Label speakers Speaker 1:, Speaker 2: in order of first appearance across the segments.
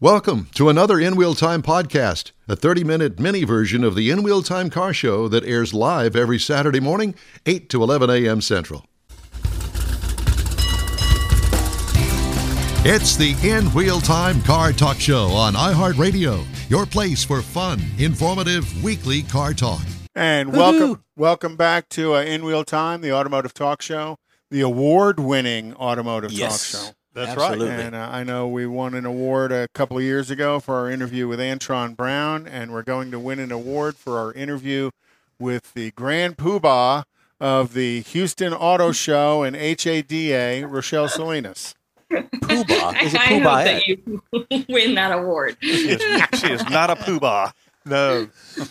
Speaker 1: Welcome to another In Wheel Time podcast, a 30-minute mini version of the In Wheel Time car show that airs live every Saturday morning, 8 to 11 a.m. Central. It's the In Wheel Time Car Talk Show on iHeartRadio, your place for fun, informative, weekly car talk.
Speaker 2: And welcome back to In Wheel Time, the automotive talk show, the award-winning automotive talk show.
Speaker 3: That's
Speaker 4: Absolutely.
Speaker 3: right.
Speaker 2: And I know we won an award a couple of years ago for our interview with Antron Brown, and we're going to win an award for our interview with the Grand Poobah of the Houston Auto Show and HADA, Rochelle Salinas.
Speaker 4: Poobah? Is it
Speaker 5: I
Speaker 4: Poobah?
Speaker 5: hope that you win that award.
Speaker 3: She is not a poobah. No.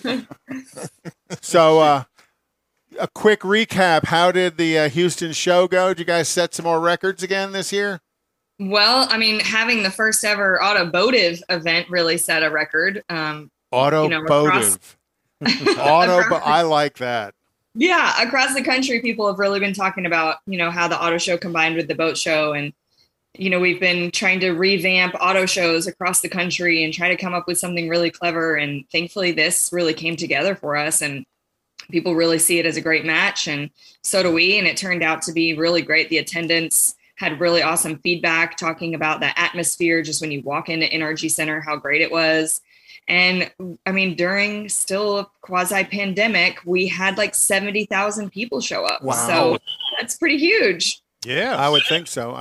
Speaker 2: So, a quick recap. How did the Houston show go? Did you guys set some more records again this year?
Speaker 5: Well, I mean, having the first ever automotive event really set a record.
Speaker 2: Automotive. I like that.
Speaker 5: Yeah, across the country, people have really been talking about, how the auto show combined with the boat show. And, we've been trying to revamp auto shows across the country and try to come up with something really clever. And thankfully, this really came together for us. And people really see it as a great match. And so do we. And it turned out to be really great. The attendance had really awesome feedback talking about the atmosphere just when you walk into NRG Center, how great it was. And I mean, during still a quasi-pandemic, we had like 70,000 people show up.
Speaker 2: Wow.
Speaker 5: So that's pretty huge.
Speaker 3: Yeah.
Speaker 2: I would think so.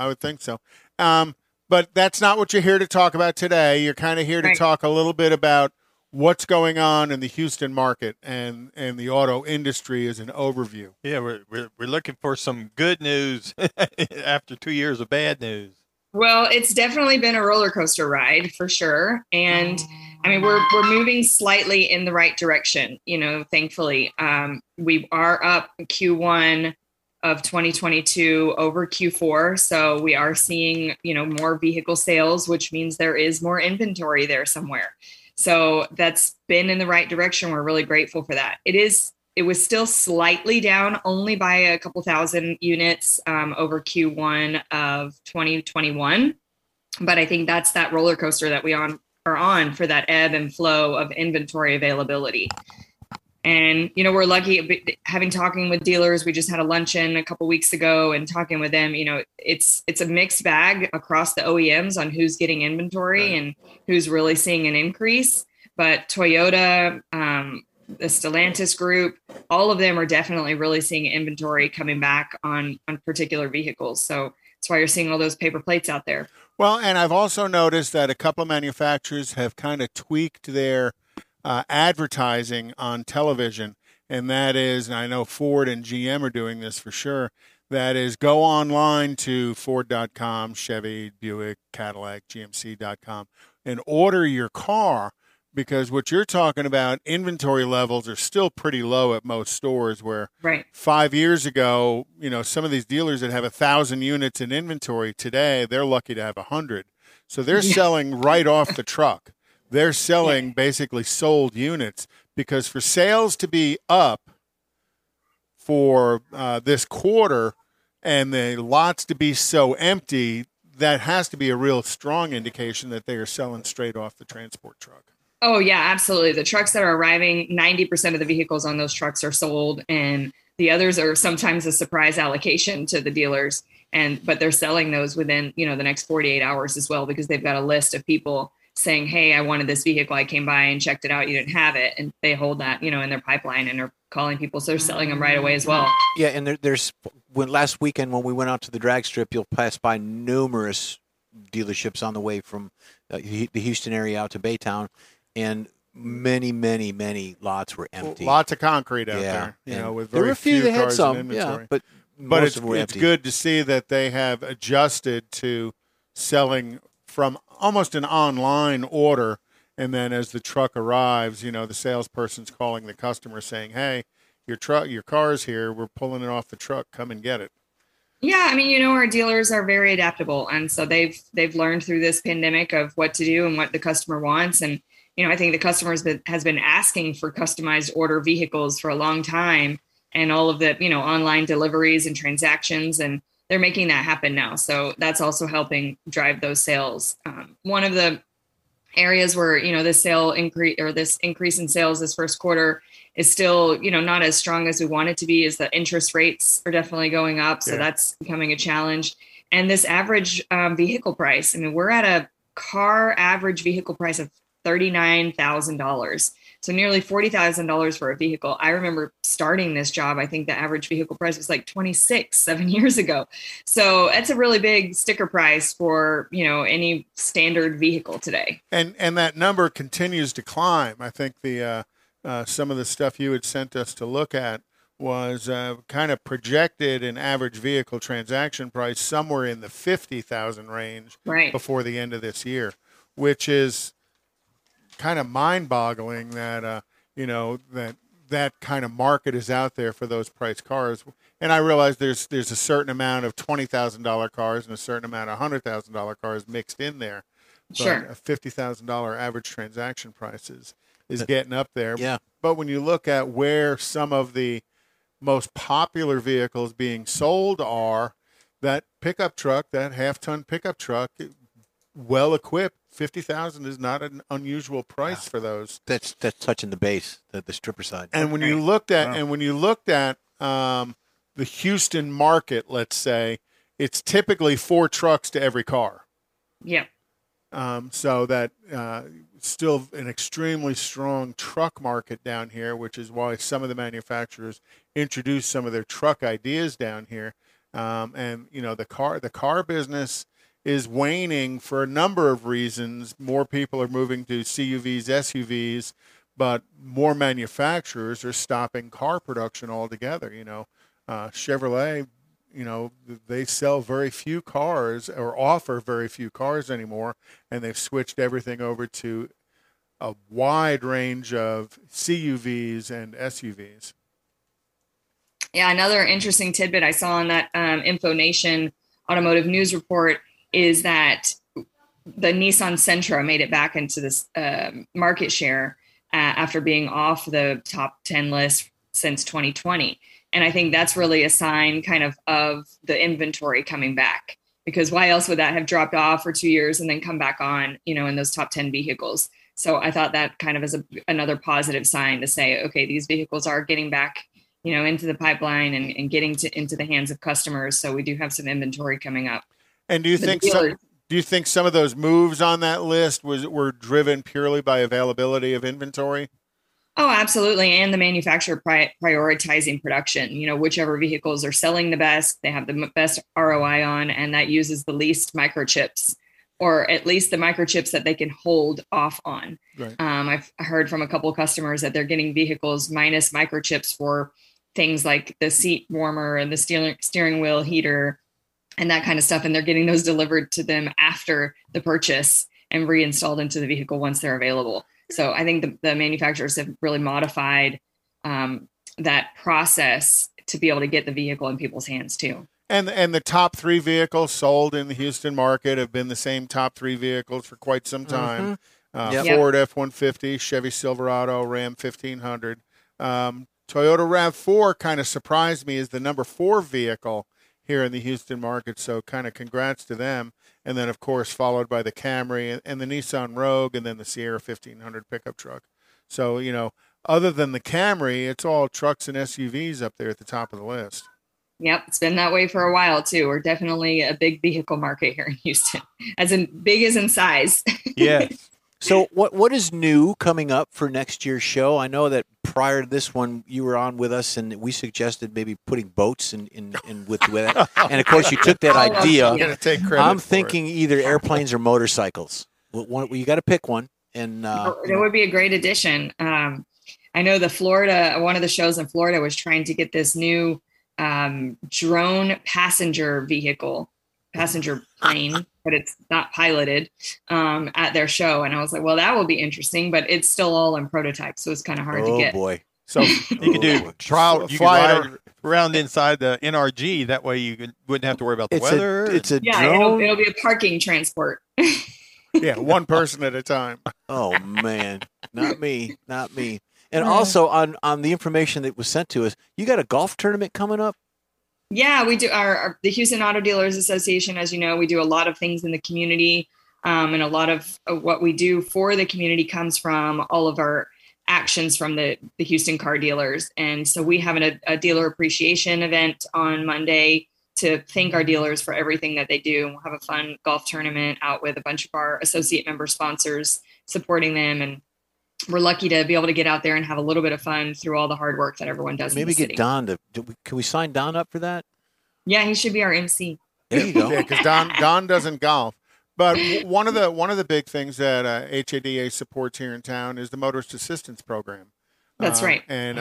Speaker 2: But that's not what you're here to talk about today. You're kind of here to
Speaker 5: Right.
Speaker 2: talk a little bit about what's going on in the Houston market and the auto industry as an overview.
Speaker 3: Yeah, we're looking for some good news after 2 years of bad news.
Speaker 5: Well, it's definitely been a roller coaster ride for sure. And I mean, we're moving slightly in the right direction, thankfully. We are up Q1 of 2022 over Q4. So we are seeing, more vehicle sales, which means there is more inventory there somewhere. So that's been in the right direction. We're really grateful for that. It was still slightly down only by a couple thousand units over Q1 of 2021. But I think that's that roller coaster that we are on for that ebb and flow of inventory availability. And, we're lucky talking with dealers. We just had a luncheon a couple weeks ago and talking with them, it's a mixed bag across the OEMs on who's getting inventory and who's really seeing an increase. But Toyota, the Stellantis group, all of them are definitely really seeing inventory coming back on particular vehicles. So that's why you're seeing all those paper plates out there.
Speaker 2: Well, and I've also noticed that a couple of manufacturers have kind of tweaked their advertising on television, and that is, and I know Ford and GM are doing this for sure, that is go online to Ford.com, Chevy, Buick, Cadillac, GMC.com, and order your car, because what you're talking about, inventory levels are still pretty low at most stores, where
Speaker 5: Right.
Speaker 2: 5 years ago, some of these dealers that have 1,000 units in inventory today, they're lucky to have 100. So they're selling right off the truck. They're selling basically sold units, because for sales to be up for this quarter and the lots to be so empty, that has to be a real strong indication that they are selling straight off the transport truck.
Speaker 5: Oh, yeah, absolutely. The trucks that are arriving, 90% of the vehicles on those trucks are sold, and the others are sometimes a surprise allocation to the dealers. But they're selling those within, the next 48 hours as well, because they've got a list of people saying, hey, I wanted this vehicle. I came by and checked it out. You didn't have it. And they hold that, in their pipeline and are calling people. So they're selling them right away as well.
Speaker 4: Yeah, and last weekend when we went out to the drag strip, you'll pass by numerous dealerships on the way from the Houston area out to Baytown, and many, many, many lots were empty.
Speaker 2: Lots of concrete out there, with
Speaker 4: there
Speaker 2: very
Speaker 4: were a few that had
Speaker 2: cars
Speaker 4: some,
Speaker 2: in inventory.
Speaker 4: but
Speaker 2: it's
Speaker 4: of them were empty.
Speaker 2: good to see that they have adjusted to selling from almost an online order, and then as the truck arrives, the salesperson's calling the customer saying, hey, your car's here, we're pulling it off the truck, come and get it.
Speaker 5: Yeah, I mean, our dealers are very adaptable, and so they've learned through this pandemic of what to do and what the customer wants. And I think the customer has been asking for customized order vehicles for a long time, and all of the online deliveries and transactions, and they're making that happen now. So that's also helping drive those sales. One of the areas where, this sale increase or this increase in sales this first quarter is still, not as strong as we want it to be, is the interest rates are definitely going up. So that's becoming a challenge. And this average vehicle price, I mean, we're at a car average vehicle price of $39,000. So nearly $40,000 for a vehicle. I remember starting this job. I think the average vehicle price was like 7 years ago. So that's a really big sticker price for, any standard vehicle today.
Speaker 2: And that number continues to climb. I think the some of the stuff you had sent us to look at was kind of projected an average vehicle transaction price somewhere in the 50,000 range before the end of this year, which is kind of mind-boggling that that kind of market is out there for those price cars. And I realize there's a certain amount of $20,000 cars and a certain amount of $100,000 cars mixed in there.
Speaker 5: Sure.
Speaker 2: But a $50,000 average transaction price is getting up there.
Speaker 4: Yeah.
Speaker 2: But when you look at where some of the most popular vehicles being sold are, that pickup truck, that half-ton pickup truck, well equipped, 50,000 is not an unusual price for those.
Speaker 4: That's touching the base, the stripper side.
Speaker 2: And when you looked at the Houston market, let's say, it's typically 4 trucks to every car.
Speaker 5: Yeah.
Speaker 2: So that still an extremely strong truck market down here, which is why some of the manufacturers introduced some of their truck ideas down here. And the car business is waning for a number of reasons. More people are moving to CUVs, SUVs, but more manufacturers are stopping car production altogether. Chevrolet, they sell very few cars or offer very few cars anymore, and they've switched everything over to a wide range of CUVs and SUVs.
Speaker 5: Yeah, another interesting tidbit I saw in that InfoNation Automotive News report is that the Nissan Sentra made it back into this market share after being off the top 10 list since 2020. And I think that's really a sign kind of the inventory coming back, because why else would that have dropped off for 2 years and then come back on, in those top 10 vehicles? So I thought that kind of is another positive sign to say, okay, these vehicles are getting back, into the pipeline and getting into the hands of customers. So we do have some inventory coming up.
Speaker 2: And do you think some of those moves on that list were driven purely by availability of inventory?
Speaker 5: Oh, absolutely. And the manufacturer prioritizing production, whichever vehicles are selling the best, they have the best ROI on, and that uses the least microchips, or at least the microchips that they can hold off on.
Speaker 2: Right.
Speaker 5: I've heard from a couple of customers that they're getting vehicles minus microchips for things like the seat warmer and the steering wheel heater and that kind of stuff. And they're getting those delivered to them after the purchase and reinstalled into the vehicle once they're available. So I think the manufacturers have really modified that process to be able to get the vehicle in people's hands too.
Speaker 2: And the top 3 vehicles sold in the Houston market have been the same top 3 vehicles for quite some time. Ford F-150, Chevy Silverado, Ram 1500. Toyota RAV4 kind of surprised me as the number 4 vehicle here in the Houston market. So kind of congrats to them. And then, of course, followed by the Camry and the Nissan Rogue and then the Sierra 1500 pickup truck. So, other than the Camry, it's all trucks and SUVs up there at the top of the list.
Speaker 5: Yep, it's been that way for a while, too. We're definitely a big vehicle market here in Houston, as in big as in size.
Speaker 4: Yes. So what is new coming up for next year's show? I know that prior to this one, you were on with us, and we suggested maybe putting boats in with that. And, of course, you took that idea.
Speaker 2: I'm going to take credit
Speaker 4: I'm
Speaker 2: for
Speaker 4: thinking either airplanes or motorcycles. You got to pick one. And
Speaker 5: it would be a great addition. I know one of the shows in Florida was trying to get this new drone passenger plane, but it's not piloted at their show. And I was like, well, that will be interesting, but it's still all in prototype. So it's kind of hard to get.
Speaker 4: Oh, boy.
Speaker 3: So you could do trial. You could ride around inside the NRG. That way you wouldn't have to worry about the weather.
Speaker 4: It's a
Speaker 5: drone. It'll be a parking transport.
Speaker 2: Yeah, one person at a time.
Speaker 4: Oh, man. Not me. And also on the information that was sent to us, you got a golf tournament coming up?
Speaker 5: Yeah, we do. The Houston Auto Dealers Association, as you know, we do a lot of things in the community. And a lot of what we do for the community comes from all of our actions from the Houston car dealers. And so we have a dealer appreciation event on Monday to thank our dealers for everything that they do. And we'll have a fun golf tournament out with a bunch of our associate member sponsors supporting them. And we're lucky to be able to get out there and have a little bit of fun through all the hard work that everyone does.
Speaker 4: Maybe
Speaker 5: in the
Speaker 4: get
Speaker 5: city.
Speaker 4: Don to. Can we sign Don up for that?
Speaker 5: Yeah, he should be our MC.
Speaker 4: There you go.
Speaker 2: Yeah, because Don doesn't golf. But one of the big things that HADA supports here in town is the Motorist Assistance Program.
Speaker 5: That's right.
Speaker 2: And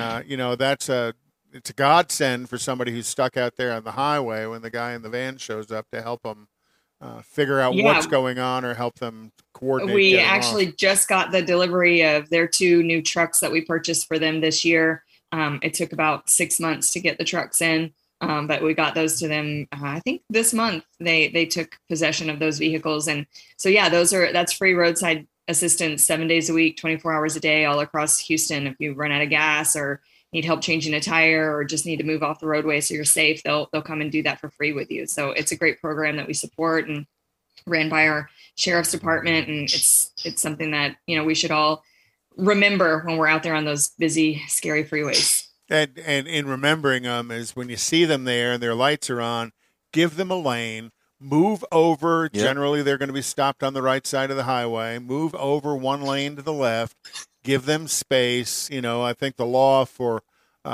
Speaker 2: it's a godsend for somebody who's stuck out there on the highway when the guy in the van shows up to help them figure out what's going on or help them coordinate.
Speaker 5: We actually just got the delivery of their 2 new trucks that we purchased for them this year. It took about 6 months to get the trucks in. But we got those to them, I think this month they took possession of those vehicles. And so, yeah, that's free roadside assistance 7 days a week, 24 hours a day, all across Houston. If you run out of gas or need help changing a tire or just need to move off the roadway so you're safe, they'll come and do that for free with you. So it's a great program that we support and ran by our sheriff's department. And it's something that, we should all remember when we're out there on those busy, scary freeways.
Speaker 2: And in remembering them is when you see them there and their lights are on, give them a lane, move over. Yep. Generally, they're going to be stopped on the right side of the highway. Move over 1 lane to the left. Give them space. I think the law for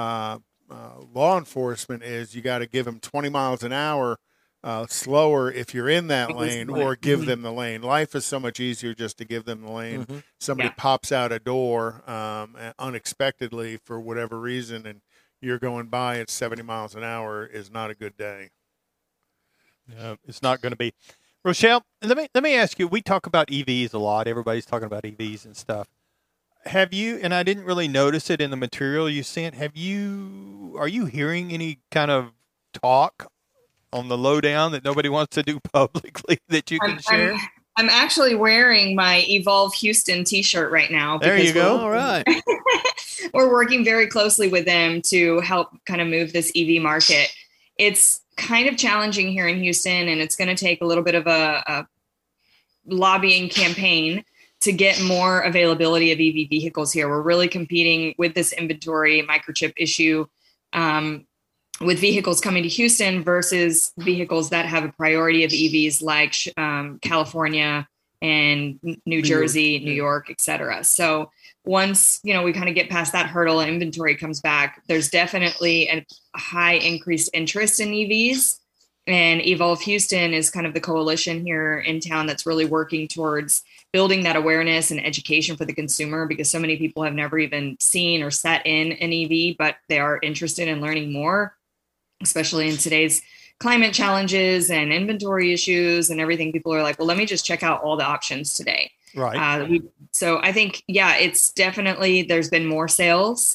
Speaker 2: law enforcement is you got to give them 20 miles an hour slower if you're in that lane, or give them the lane. Life is so much easier just to give them the lane. Mm-hmm. Somebody pops out a door unexpectedly for whatever reason, and you're going by at 70 miles an hour is not a good day.
Speaker 3: It's not going to be. Rochelle, let me ask you, we talk about EVs a lot. Everybody's talking about EVs and stuff. Have you, and I didn't really notice it in the material you sent, are you hearing any kind of talk on the lowdown that nobody wants to do publicly that you can share?
Speaker 5: I'm actually wearing my Evolve Houston t-shirt right now.
Speaker 3: There you go.
Speaker 4: All right.
Speaker 5: We're working very closely with them to help kind of move this EV market. It's kind of challenging here in Houston, and it's going to take a little bit of a lobbying campaign to get more availability of EV vehicles here. We're really competing with this inventory microchip issue with vehicles coming to Houston versus vehicles that have a priority of EVs like California and New Jersey, New York, et cetera. So once, we kind of get past that hurdle and inventory comes back, there's definitely a high increased interest in EVs. And Evolve Houston is kind of the coalition here in town that's really working towards building that awareness and education for the consumer, because so many people have never even seen or sat in an EV, but they are interested in learning more, especially in today's climate challenges and inventory issues and everything. People are like, well, let me just check out all the options today.
Speaker 3: Right.
Speaker 5: So I think, it's definitely, there's been more sales.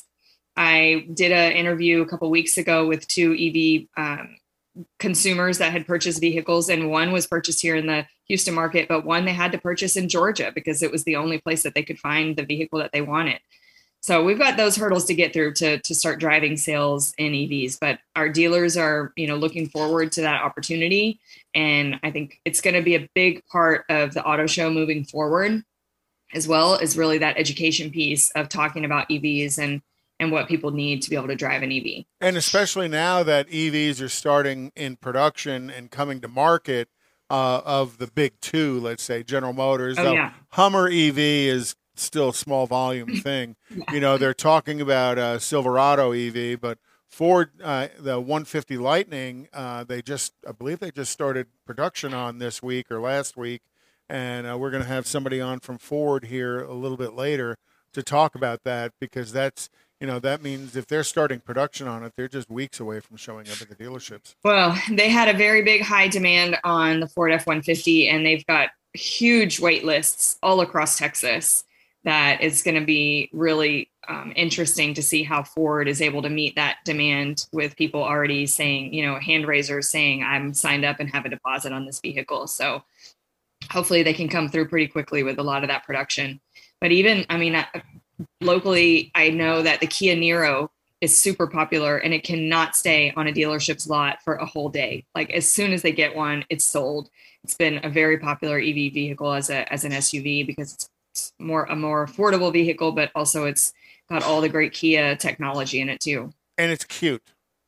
Speaker 5: I did an interview a couple of weeks ago with 2 EV consumers that had purchased vehicles, and one was purchased here in the Houston market, but one they had to purchase in Georgia because it was the only place that they could find the vehicle that they wanted. So we've got those hurdles to get through to start driving sales in EVs, but our dealers are, looking forward to that opportunity. And I think it's going to be a big part of the auto show moving forward, as well as really that education piece of talking about EVs and what people need to be able to drive an EV.
Speaker 2: And especially now that EVs are starting in production and coming to market of the big 2, let's say General Motors. Hummer EV is still a small volume thing. They're talking about Silverado EV, but Ford, the 150 Lightning, I believe they just started production on this week or last week. And we're going to have somebody on from Ford here a little bit later to talk about that, because that's, that means if they're starting production on it, they're just weeks away from showing up at the dealerships.
Speaker 5: Well, they had a very big high demand on the Ford F-150, and they've got huge wait lists all across Texas. That it's going to be really interesting to see how Ford is able to meet that demand with people already saying, hand raisers saying, I'm signed up and have a deposit on this vehicle. So hopefully they can come through pretty quickly with a lot of that production. But even, locally, I know that the Kia Niro is super popular, and it cannot stay on a dealership's lot for a whole day. Like as soon as they get one, it's sold. It's been a very popular EV vehicle as an SUV because it's a more affordable vehicle, but also it's got all the great Kia technology in it too.
Speaker 2: And it's cute.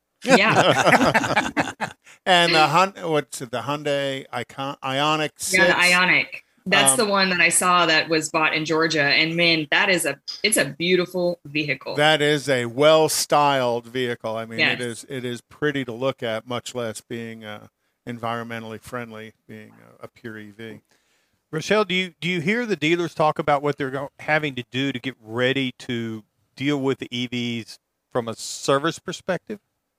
Speaker 5: Yeah.
Speaker 2: And what's it? The Hyundai Ioniq 6?
Speaker 5: Yeah, the Ioniq. That's the one that I saw that was bought in Georgia, and man, it's a beautiful vehicle.
Speaker 2: That is a well-styled vehicle. I mean,
Speaker 5: yes.
Speaker 2: it is pretty to look at, much less being environmentally friendly, being a pure EV.
Speaker 3: Rochelle, do you hear the dealers talk about what they're having to do to get ready to deal with the EVs from a service perspective?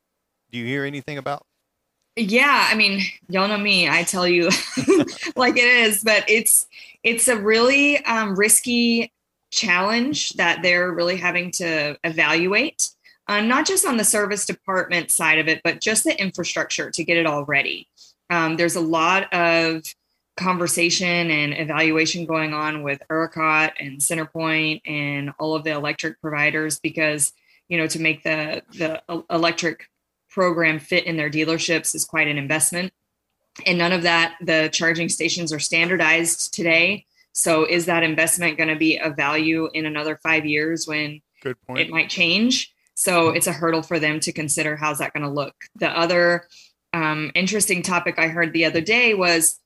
Speaker 3: Do you hear anything about?
Speaker 5: Yeah, I mean, y'all know me. I tell you like it is, but it's a really risky challenge that they're really having to evaluate, not just on the service department side of it, but just the infrastructure to get it all ready. There's a lot of conversation and evaluation going on with ERCOT and CenterPoint and all of the electric providers because, to make the electric program fit in their dealerships is quite an investment. And none of that, the charging stations are standardized today. So is that investment going to be of value in another 5 years when
Speaker 2: Good point.
Speaker 5: It might change? So it's a hurdle for them to consider. How's that going to look? The other interesting topic I heard the other day was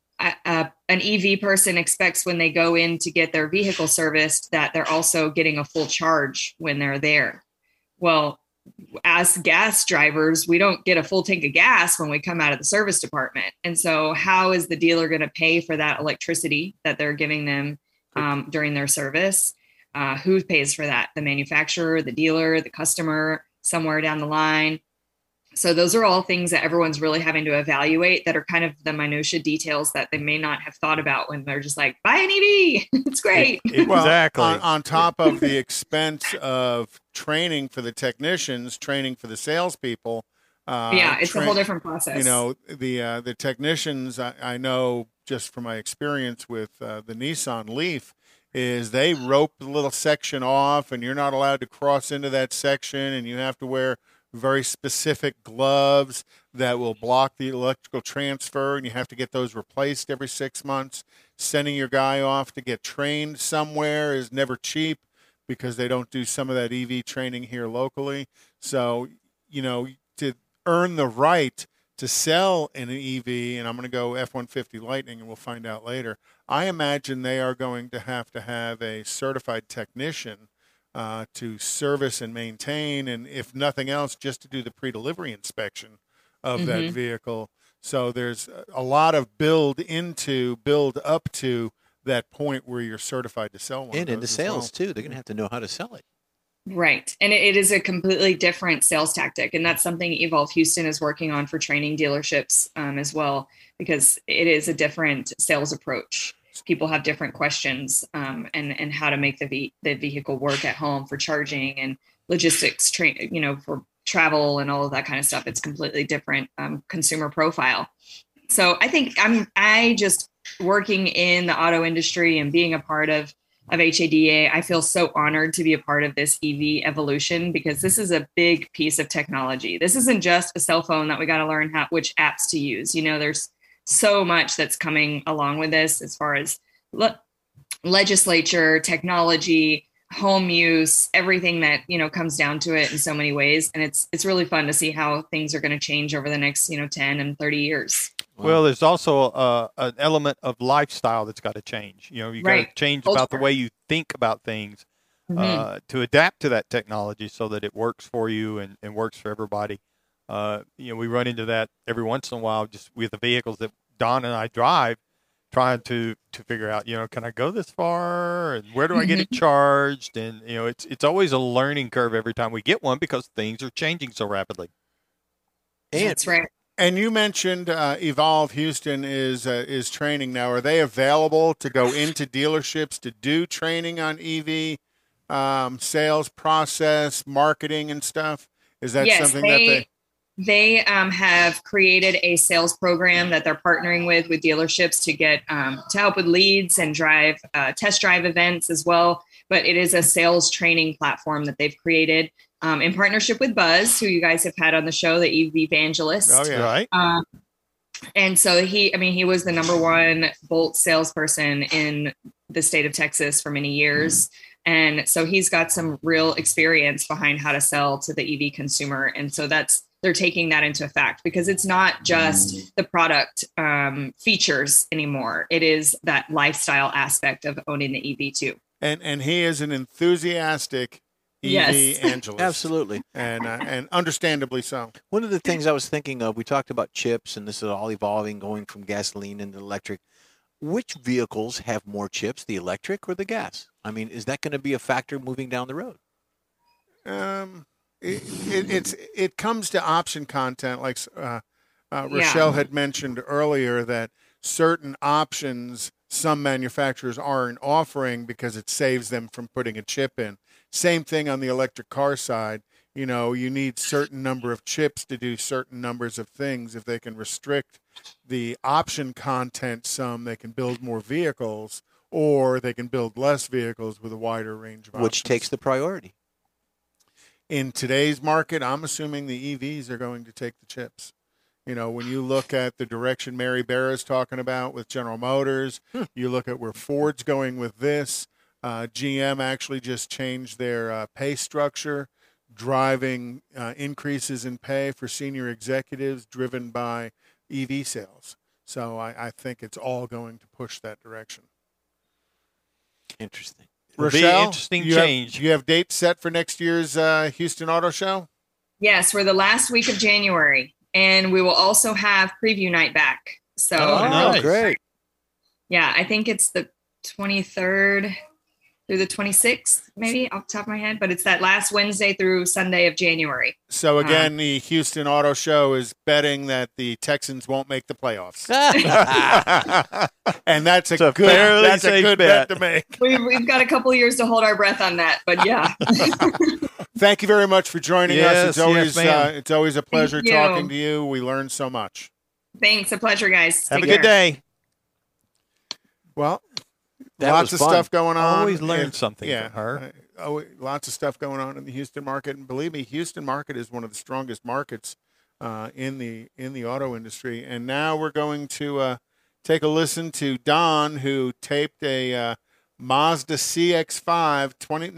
Speaker 5: an EV person expects when they go in to get their vehicle serviced that they're also getting a full charge when they're there. Well, as gas drivers, we don't get a full tank of gas when we come out of the service department. And so how is the dealer going to pay for that electricity that they're giving them during their service? Who pays for that? The manufacturer, the dealer, the customer, somewhere down the line. So those are all things that everyone's really having to evaluate that are kind of the minutia details that they may not have thought about when they're just like, buy an EV. It's great.
Speaker 3: Exactly.
Speaker 2: Well, on top of the expense of training for the technicians, training for the salespeople.
Speaker 5: It's a whole different process.
Speaker 2: The technicians, I know just from my experience with the Nissan Leaf, is they rope the little section off and you're not allowed to cross into that section, and you have to wear very specific gloves that will block the electrical transfer, and you have to get those replaced every 6 months. Sending your guy off to get trained somewhere is never cheap because they don't do some of that EV training here locally. So, to earn the right to sell an EV, and I'm going to go F-150 Lightning, and we'll find out later, I imagine they are going to have a certified technician to service and maintain, and if nothing else, just to do the pre-delivery inspection of that vehicle. So there's a lot of build up to that point where you're certified to sell one.
Speaker 4: And into sales too. They're going to have to know how to sell it.
Speaker 5: Right. And it is a completely different sales tactic. And that's something Evolve Houston is working on for training dealerships as well, because it is a different sales approach. People have different questions and how to make the vehicle work at home for charging and logistics, for travel and all of that kind of stuff. It's completely different consumer profile. So I think I just working in the auto industry and being a part of HADA, I feel so honored to be a part of this EV evolution, because this is a big piece of technology. This isn't just a cell phone that we got to learn which apps to use. There's so much that's coming along with this as far as legislature, technology, home use, everything that, comes down to it in so many ways. And it's really fun to see how things are going to change over the next, 10 and 30 years.
Speaker 3: Well, there's also an element of lifestyle that's got to change. You got to change about the way you think about things to adapt to that technology so that it works for you and works for everybody. We run into that every once in a while just with the vehicles that Don and I drive, trying to figure out, can I go this far, and where do I get it charged? And, it's always a learning curve every time we get one because things are changing so rapidly.
Speaker 5: That's right.
Speaker 2: And you mentioned Evolve Houston is training now. Are they available to go into dealerships to do training on EV sales process, marketing, and stuff? Is that something that
Speaker 5: they have created a sales program that they're partnering with dealerships to get to help with leads and drive test drive events as well. But it is a sales training platform that they've created. in partnership with Buzz, who you guys have had on the show, the EV evangelist.
Speaker 2: Oh yeah.
Speaker 3: Right.
Speaker 5: And so he was the number one Bolt salesperson in the state of Texas for many years. And so he's got some real experience behind how to sell to the EV consumer. And so they're taking that into effect, because it's not just the product features anymore. It is that lifestyle aspect of owning the EV too.
Speaker 2: And he is an enthusiastic EV evangelist.
Speaker 4: Absolutely.
Speaker 2: And understandably so.
Speaker 4: One of the things I was thinking of, we talked about chips, and this is all evolving, going from gasoline into electric. Which vehicles have more chips, the electric or the gas? I mean, is that going to be a factor moving down the road?
Speaker 2: It comes to option content, like Rochelle had mentioned earlier, that certain options some manufacturers aren't offering because it saves them from putting a chip in. Same thing on the electric car side. You know, you need certain number of chips to do certain numbers of things. If they can restrict the option content some, they can build more vehicles, or they can build less vehicles with a wider range of options.
Speaker 4: Which takes the priority?
Speaker 2: In today's market, I'm assuming the EVs are going to take the chips. You know, when you look at the direction Mary Barra is talking about with General Motors, you look at where Ford's going with this. GM actually just changed their pay structure, driving increases in pay for senior executives driven by EV sales. So I think it's all going to push that direction.
Speaker 4: Interesting.
Speaker 3: It'll be
Speaker 2: Rochelle,
Speaker 3: interesting change.
Speaker 2: You have dates set for next year's Houston Auto Show?
Speaker 5: Yes, we're the last week of January, and we will also have preview night back. So,
Speaker 3: nice.
Speaker 4: Great.
Speaker 5: yeah, I think it's the 23rd through the 26th, maybe off the top of my head, but it's that last Wednesday through Sunday of January.
Speaker 2: So again, the Houston Auto Show is betting that the Texans won't make the playoffs, and that's a good bet to make.
Speaker 5: We've got a couple of years to hold our breath on that, but yeah.
Speaker 2: Thank you very much for joining us.
Speaker 3: Yes,
Speaker 2: It's always a pleasure
Speaker 5: Thank you.
Speaker 2: talking to you. We learned so much.
Speaker 5: Thanks, a pleasure, guys.
Speaker 3: Have
Speaker 5: Take
Speaker 3: a good
Speaker 5: care.
Speaker 3: day.
Speaker 2: Well,
Speaker 4: That
Speaker 2: lots
Speaker 4: was
Speaker 2: of
Speaker 4: fun.
Speaker 2: stuff going on.
Speaker 3: Always learn something
Speaker 2: Yeah,
Speaker 3: from her.
Speaker 2: lots of stuff going on in the Houston market, and believe me, Houston market is one of the strongest markets in the auto industry. And now we're going to take a listen to Don, who taped a Mazda CX-5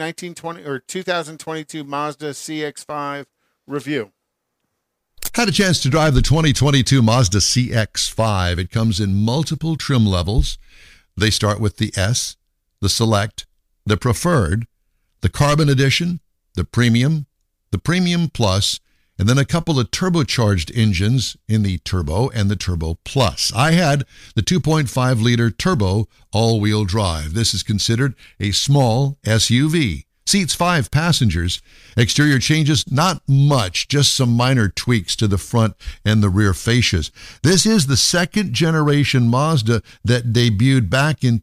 Speaker 2: 2022 Mazda CX-5 review.
Speaker 1: Had a chance to drive the 2022 Mazda CX-5. It comes in multiple trim levels. They start with the S, the Select, the Preferred, the Carbon Edition, the Premium Plus, and then a couple of turbocharged engines in the Turbo and the Turbo Plus. I had the 2.5-liter Turbo all-wheel drive. This is considered a small SUV. Seats 5 passengers. Exterior changes, not much, just some minor tweaks to the front and the rear fascias. This is the second generation Mazda that debuted back in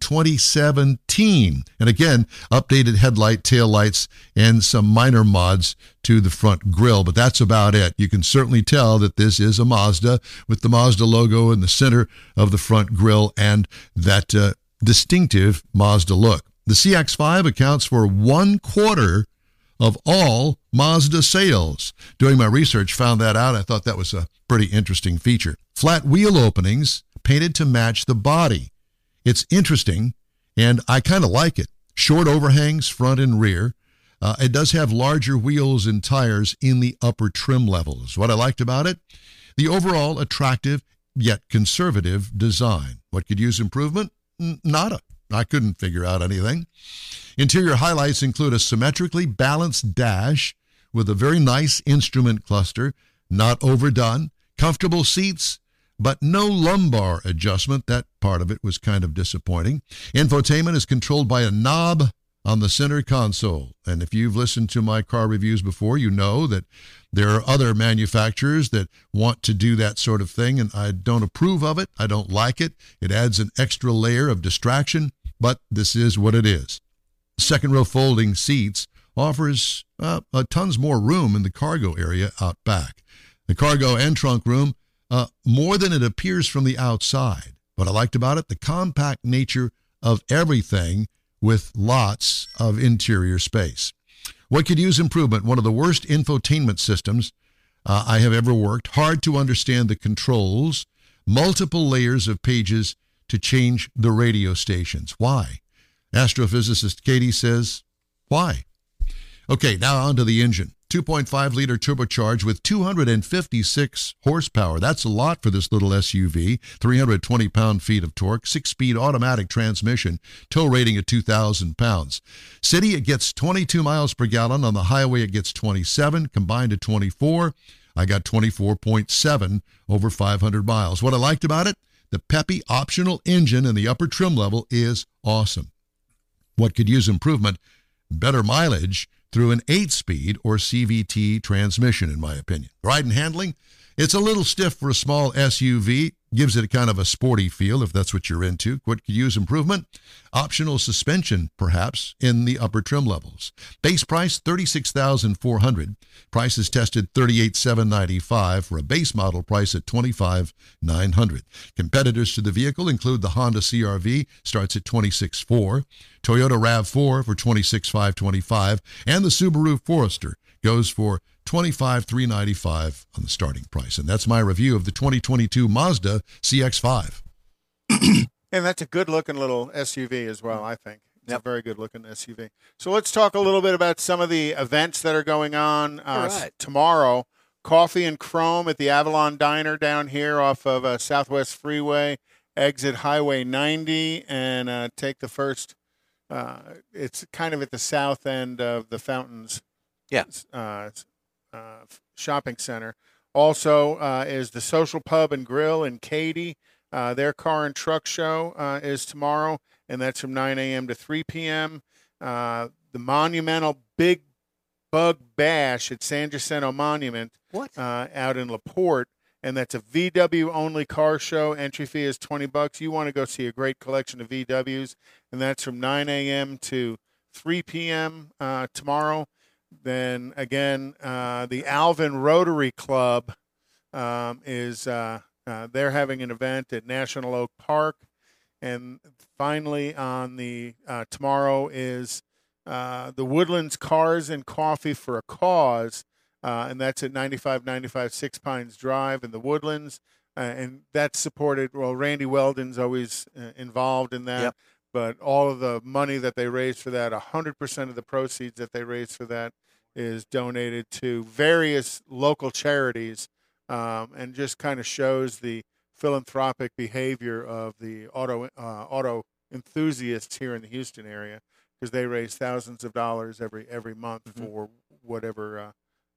Speaker 1: 2017. And again, updated headlight, tail lights, and some minor mods to the front grille, but that's about it. You can certainly tell that this is a Mazda with the Mazda logo in the center of the front grille and that distinctive Mazda look. The CX-5 accounts for 1/4 of all Mazda sales. Doing my research, found that out. I thought that was a pretty interesting feature. Flat wheel openings painted to match the body. It's interesting, and I kind of like it. Short overhangs, front and rear. It does have larger wheels and tires in the upper trim levels. What I liked about it, the overall attractive yet conservative design. What could use improvement? Nada. I couldn't figure out anything. Interior highlights include a symmetrically balanced dash with a very nice instrument cluster, not overdone, comfortable seats, but no lumbar adjustment. That part of it was kind of disappointing. Infotainment is controlled by a knob on the center console. And if you've listened to my car reviews before, you know that there are other manufacturers that want to do that sort of thing, and I don't approve of it. I don't like it. It adds an extra layer of distraction, but this is what it is. Second row folding seats offers tons more room in the cargo area out back. The cargo and trunk room, more than it appears from the outside. What I liked about it, the compact nature of everything with lots of interior space. What could use improvement? One of the worst infotainment systems I have ever worked. Hard to understand the controls. Multiple layers of pages to change the radio stations. Why? Astrophysicist Katie says, why? Okay, now on to the engine. 2.5-liter turbocharged with 256 horsepower. That's a lot for this little SUV. 320 pound-feet of torque, 6-speed automatic transmission, tow rating at 2,000 pounds. City, it gets 22 miles per gallon. On the highway, it gets 27, combined to 24. I got 24.7 over 500 miles. What I liked about it, the peppy optional engine in the upper trim level is awesome. What could use improvement? Better mileage through an 8-speed or CVT transmission, in my opinion. Ride and handling, it's a little stiff for a small SUV. Gives it a kind of a sporty feel, if that's what you're into. What could use improvement? Optional suspension, perhaps, in the upper trim levels. Base price, $36,400. Price is tested $38,795 for a base model price at $25,900. Competitors to the vehicle include the Honda CR-V, starts at $26,400. Toyota RAV4 for $26,525. And the Subaru Forester goes for $25,395 on the starting price. And that's my review of the 2022 Mazda CX-5.
Speaker 2: And that's a good-looking little SUV as well, I think. It's a very good-looking SUV. So let's talk a little bit about some of the events that are going on tomorrow. Coffee and Chrome at the Avalon Diner down here off of Southwest Freeway. Exit Highway 90 and take the first. It's kind of at the south end of the Fountains.
Speaker 4: Yeah.
Speaker 2: Shopping center. Also is the Social Pub and Grill in Katy. Their car and truck show is tomorrow, and that's from 9 a.m. to 3 p.m. The Monumental Big Bug Bash at San Jacinto Monument out in LaPorte, and that's a VW-only car show. Entry fee is $20. You want to go see a great collection of VWs, and that's from 9 a.m. to 3 p.m. Tomorrow. Then again, the Alvin Rotary Club is they're having an event at National Oak Park, and finally on the tomorrow is the Woodlands Cars and Coffee for a Cause, and that's at 9595 Six Pines Drive in the Woodlands, and that's supported. Well, Randy Weldon's always involved in that.
Speaker 4: Yep.
Speaker 2: But all of the money that they raise for that, 100% of the proceeds that they raise for that is donated to various local charities, and just kind of shows the philanthropic behavior of the auto enthusiasts here in the Houston area, because they raise thousands of dollars every month for whatever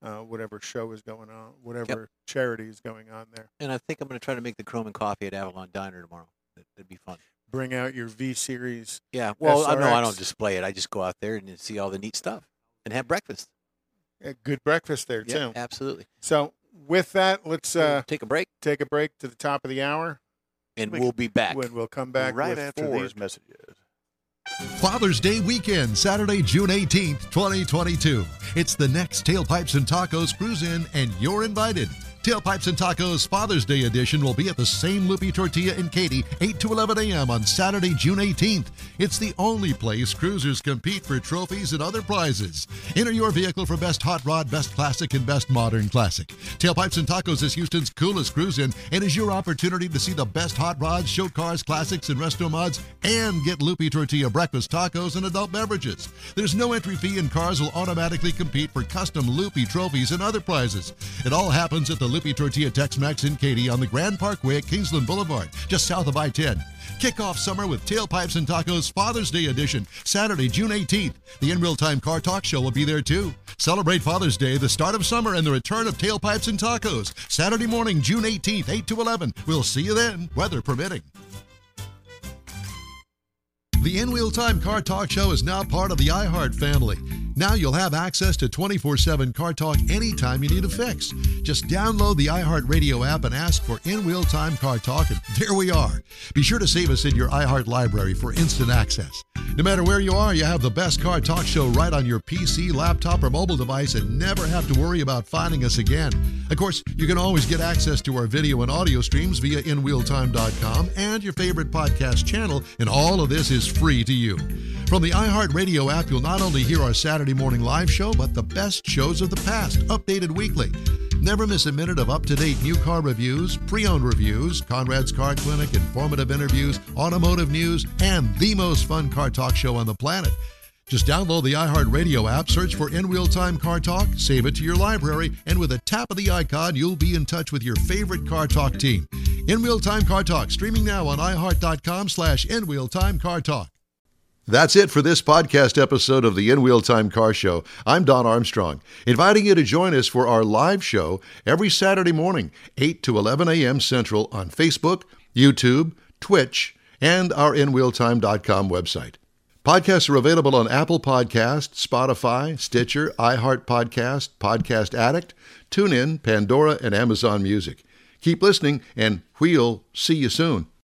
Speaker 2: show is going on, whatever charity is going on there.
Speaker 4: And I think I'm going to try to make the Chrome and Coffee at Avalon Diner tomorrow. That'd be fun.
Speaker 2: Bring out your V-Series.
Speaker 4: Yeah, well,
Speaker 2: SRX.
Speaker 4: no, I don't display it. I just go out there and see all the neat stuff and have breakfast.
Speaker 2: A good breakfast there, too.
Speaker 4: Yeah, absolutely.
Speaker 2: So with that, let's
Speaker 4: take a break.
Speaker 2: Take a break to the top of the hour.
Speaker 4: And we'll be back.
Speaker 2: When we'll come back
Speaker 6: right
Speaker 2: with
Speaker 6: after
Speaker 2: Ford.
Speaker 6: these messages.
Speaker 1: Father's Day weekend, Saturday, June 18th, 2022. It's the next Tailpipes and Tacos Cruise In, and you're invited. Tailpipes and Tacos Father's Day edition will be at the same Lupi Tortilla in Katy, 8 to 11 a.m. on Saturday, June 18th. It's the only place cruisers compete for trophies and other prizes. Enter your vehicle for Best Hot Rod, Best Classic, and Best Modern Classic. Tailpipes and Tacos is Houston's coolest cruise-in and is your opportunity to see the best hot rods, show cars, classics, and resto mods, and get Lupi Tortilla breakfast tacos and adult beverages. There's no entry fee, and cars will automatically compete for custom Lupi trophies and other prizes. It all happens at the Lupi Tortilla Tex-Mex in Katy on the Grand Parkway at Kingsland Boulevard, just south of I-10. Kick off summer with Tailpipes and Tacos Father's Day edition, Saturday, June 18th. The In Real Time Car Talk Show will be there too. Celebrate Father's Day, the start of summer, and the return of Tailpipes and Tacos. Saturday morning, June 18th, 8 to 11. We'll see you then, weather permitting. The In Real Time Car Talk Show is now part of the iHeart family. Now you'll have access to 24/7 Car Talk anytime you need a fix. Just download the iHeart Radio app and ask for In Real Time Car Talk, and there we are. Be sure to save us in your iHeart library for instant access. No matter where you are, you have the best Car Talk Show right on your PC, laptop, or mobile device and never have to worry about finding us again. Of course, you can always get access to our video and audio streams via InRealTime.com and your favorite podcast channel, and all of this is free to you. From the iHeartRadio app, you'll not only hear our Saturday morning live show, but the best shows of the past, updated weekly. Never miss a minute of up-to-date new car reviews, pre-owned reviews, Conrad's Car Clinic, informative interviews, automotive news, and the most fun car talk show on the planet. Just download the iHeartRadio app, search for In Real Time Car Talk, save it to your library, and with a tap of the icon, you'll be in touch with your favorite Car Talk team. In Real Time Car Talk, streaming now on iHeart.com/InRealTimeCarTalk. That's it for this podcast episode of the In Wheel Time Car Show. I'm Don Armstrong, inviting you to join us for our live show every Saturday morning, 8 to 11 a.m. Central on Facebook, YouTube, Twitch, and our InWheelTime.com website. Podcasts are available on Apple Podcasts, Spotify, Stitcher, iHeart Podcast, Podcast Addict, TuneIn, Pandora, and Amazon Music. Keep listening, and we'll see you soon.